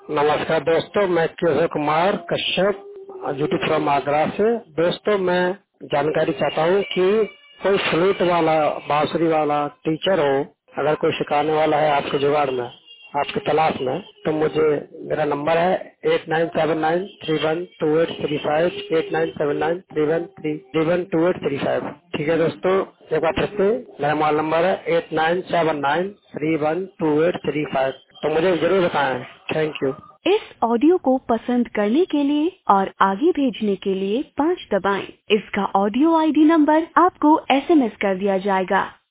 नमस्कार दोस्तों, मैं केशव कुमार कश्यप यूट्यूब फ्रॉम आगरा से। दोस्तों, मैं जानकारी चाहता हूँ कि कोई फ्लूट वाला, बांसुरी वाला टीचर हो, अगर कोई सिखाने वाला है आपके जुगाड़ में, आपकी तलाश में, तो मुझे, मेरा नंबर है 8979312835, 8979312835। ठीक है दोस्तों, एक बार फिर से मेरा मोबाइल नंबर है 8979312835। तो मुझे जरूर बताएं। Thank you. इस ऑडियो को पसंद करने के लिए और आगे भेजने के लिए 5 दबाएं। इसका ऑडियो आईडी नंबर आपको एसएमएस कर दिया जाएगा।